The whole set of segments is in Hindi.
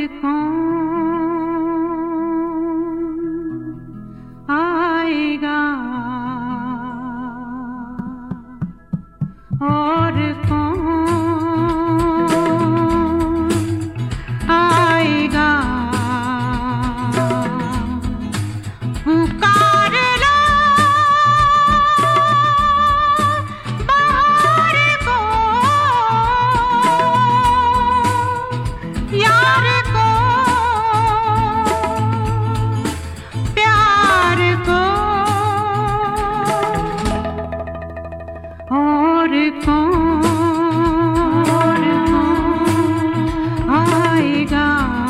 कौन आएगा और कौन आएगा। पुकार लो बाहर को, यार को, प्यार को, और कौन आएगा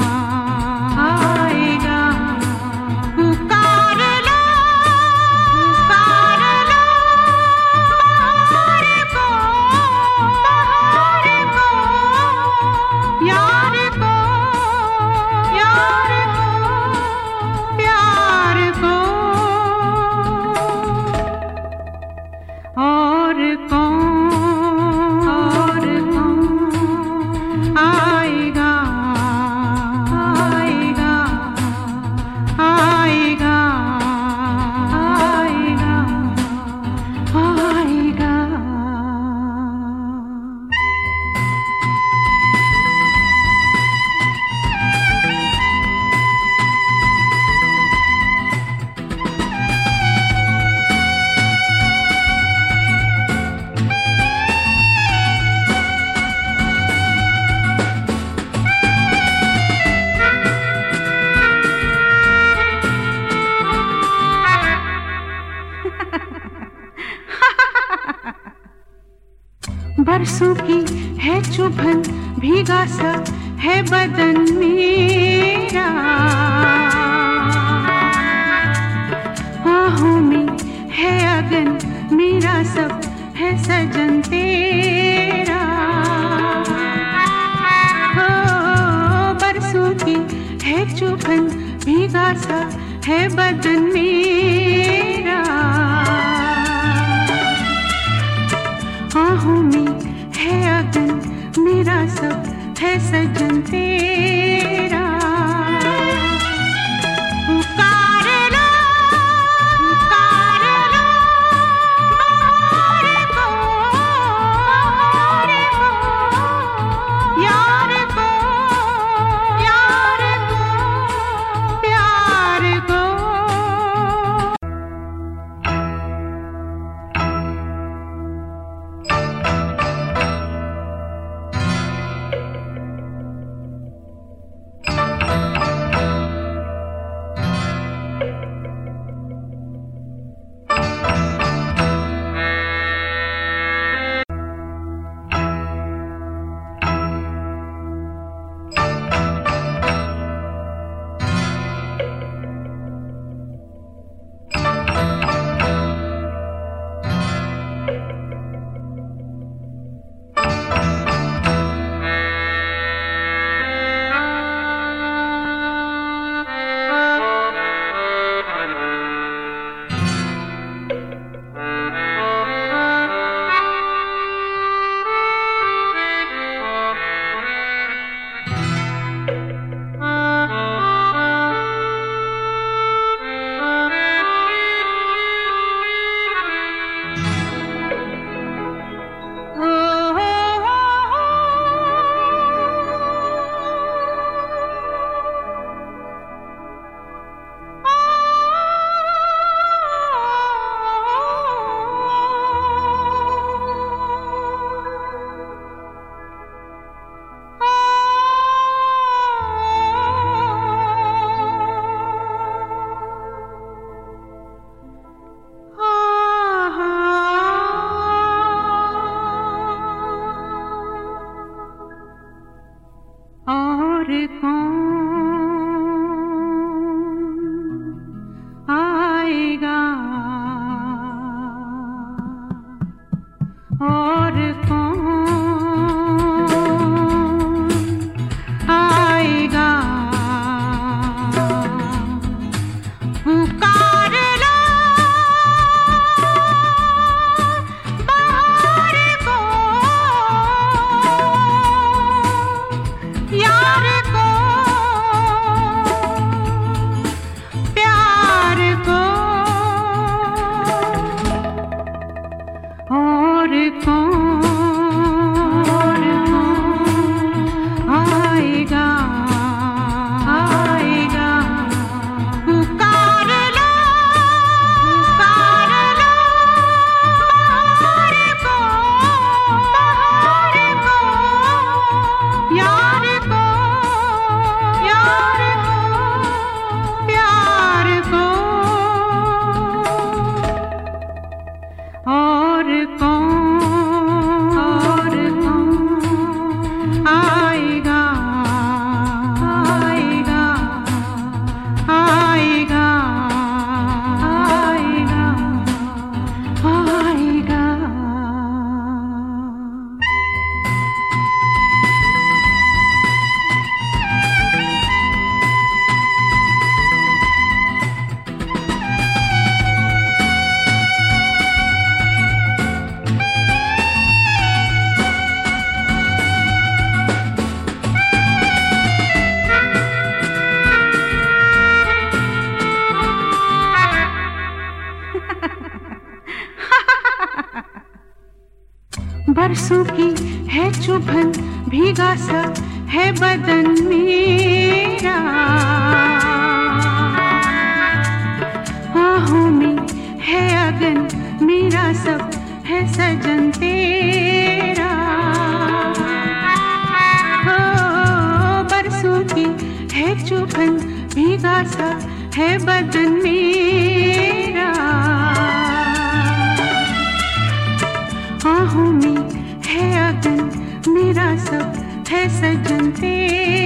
आएगा। पुकार लो बाहर को, यार को, प्यार को, और कौन आएगा आएगा आएगा आएगा आएगा। बरसों की है चुभन, भीगा सा है बदन मेरा, आहों में है अगन मेरा, सब है सजन तेरा। हो बरसों की है चुभन, भीगा सा है बदन मेरा, आहों में है अगन मेरा, सब है सजन तेरा। पुकार लो बाहर को, यार को, प्यार को। बरसों की है चुभन, भीगा सा है बदन मेरा। आहों में है अगन, मेरा सब है सजन तेरा। ओ बरसों की है चुभन, भीगा सा है बदन मेरा। आहों में है अगन, मेरा सब है सजन तेरा।